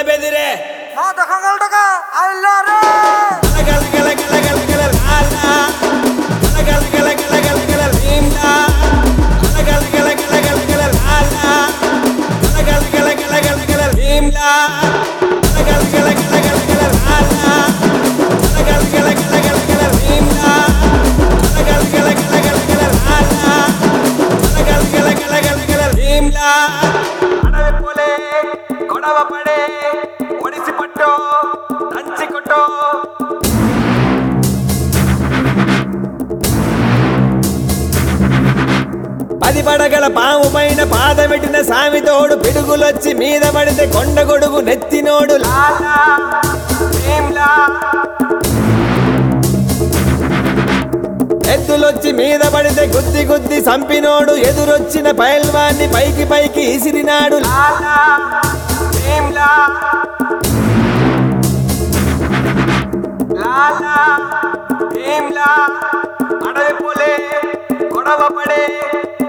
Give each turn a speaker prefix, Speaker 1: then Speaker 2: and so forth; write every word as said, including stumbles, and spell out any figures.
Speaker 1: బెదిరే
Speaker 2: నా దఖంగల్ దఖ అల్లారే
Speaker 1: గల గల గల గల గల లాలా గల గల గల గల గల లీలా గల గల గల గల గల లాలా గల గల గల గల గల లీలా గల గల గల గల గల లాలా గల గల గల గల గల లీలా గల గల గల గల గల లాలా గల గల గల గల గల లీలా అడవి పోలే గొడవ పడే ఒడిసి పట్టో దంచి కొట్టో పది పడగల పాము పైన పాదమెట్టిన సామితోడు పిడుగులొచ్చి మీద పడితే కొండ గొడుగు నెత్తినోడు లాలా భీమ్లా ఎద్దులొచ్చి మీద పడితే గుద్ది గుద్ది సంపినోడు ఎదురొచ్చిన పైల్వాన్ని పైకి పైకి ఇసిరినాడు లాలా భీమ్లా లాలా భీమ్లా అడవి పోలే గొడవ పడే